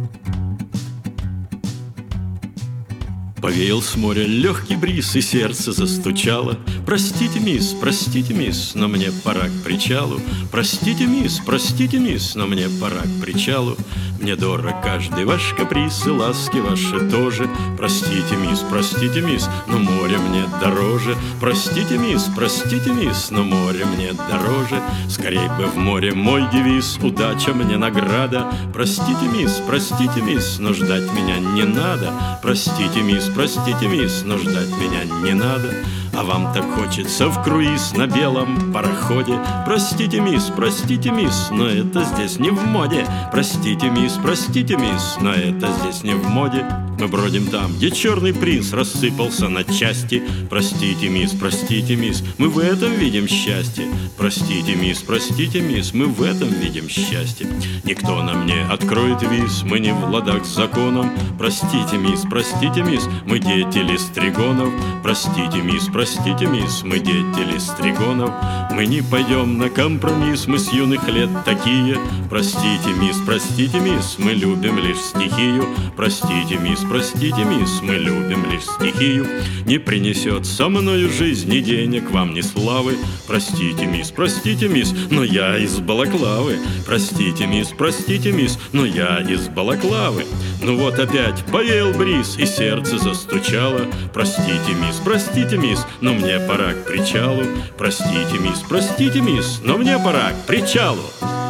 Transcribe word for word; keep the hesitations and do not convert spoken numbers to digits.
Повеял с моря легкий бриз, и сердце застучало. Простите, мисс, простите, мисс, но мне пора к причалу. Простите, мисс, простите, мисс, но мне пора к причалу. Мне дорог каждый ваш каприз, и ласки ваши тоже. Простите, мисс, простите, мисс, но море мне дороже. Простите, мисс, простите, мисс, но море мне дороже. Скорей бы в море мой девиз: удача мне награда. Простите, мисс, простите, мисс, но ждать меня не надо. Простите, мисс, простите, мисс, но ждать меня не надо. А вам так хочется в круиз на белом пароходе. Простите, мисс, простите, мисс, но это здесь не в моде. Простите, мисс, простите, мисс, но это здесь не в моде. Мы бродим там, где черный принц рассыпался на части. Простите, мисс, простите, мисс, мы в этом видим счастье. Простите, мисс, простите, мисс, мы в этом видим счастье. Никто нам не откроет виз, мы не в ладах с законом. Простите, мисс, простите, мисс, мы дети листригонов. Простите, мисс, простите, мисс, мы дети листригонов. Мы не пойдем на компромисс, мы с юных лет такие. Простите, мисс, простите, мисс, мы любим лишь стихию. Простите, мисс, простите, мисс, мы любим лишь стихию. Не принесет со мною жизнь ни денег вам, ни славы. Простите, мисс, простите, мисс, но я из балаклавы. Простите, мисс, простите, мисс, но я из балаклавы. Ну вот опять повеял бриз, и сердце застучало. Простите, мисс, простите, мисс, но мне пора к причалу. Простите, мисс, простите, мисс, но мне пора к причалу.